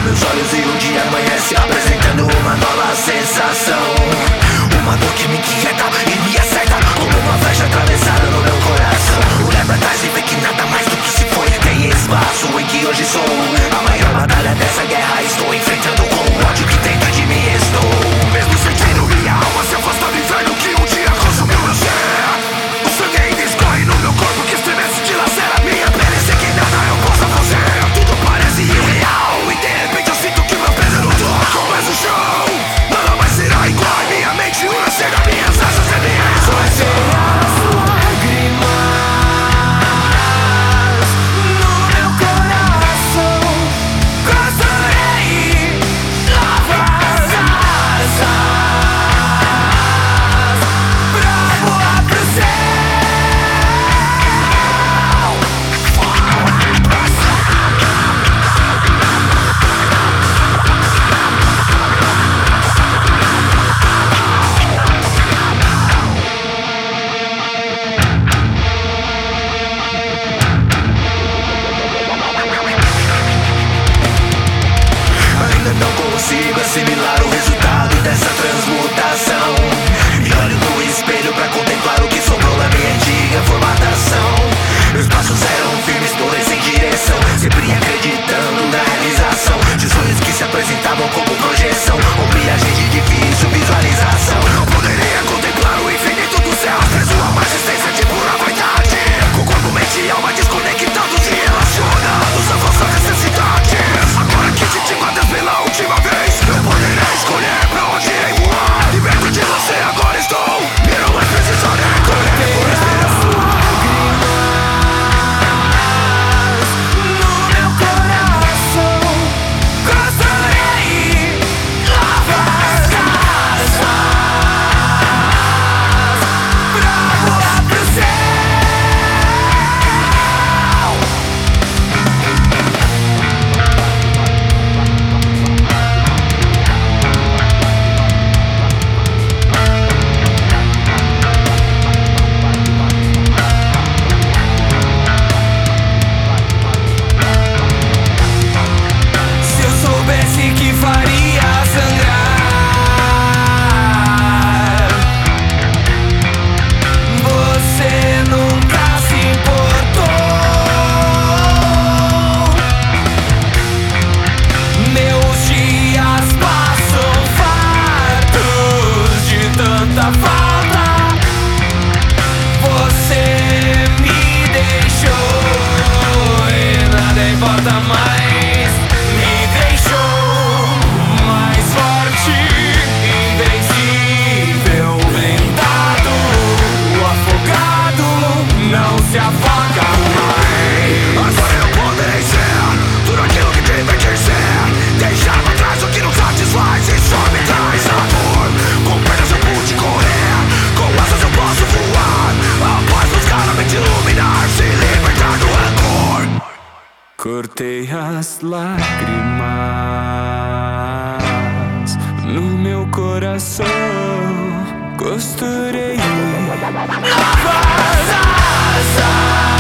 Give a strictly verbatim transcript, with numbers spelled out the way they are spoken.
meus olhos e o dia amanhece apresentando uma nova sensação. Uma dor que me inquieta e me acerta como uma flecha atravessada no meu coração. Olhar pra trás e ver que nada mais do que se foi tem espaço em que hoje sou. A maior batalha dessa guerra estou enfrentando com o ódio que dentro de mim estou. Mesmo sentindo minha alma se afasta do inferno que um dia consumiu meu ser. O sangue ainda escorre no meu corpo que estremece de lacera minha pele, sei que nada eu possa fazer. Tudo parece irreal e de repente eu sinto que meu peso não toca. Começa o show, nada mais será igual. Minha mente una cega, minhas asas é minha ressurreição. Consigo assimilar o resultado dessa transmutação. E olho no espelho pra contemplar o que sobrou da minha antiga formatação. Meus passos eram firmes, todos em direção, sempre acreditando na realização de sonhos que se apresentavam como projeção ou miragem de difícil visualização. Não poderia contemplar o infinito do céu, preso a uma existência de pura vaidade, com corpo, mente e alma desconectados e relacionados à vossa necessidade. Agora que te digo adeus pela última vez, eu poderei escolher pra onde irei voar. Liberto de você, agora estou. E não mais precisarei correr por respirar. Cortei as lágrimas no meu coração, costurei novas asas.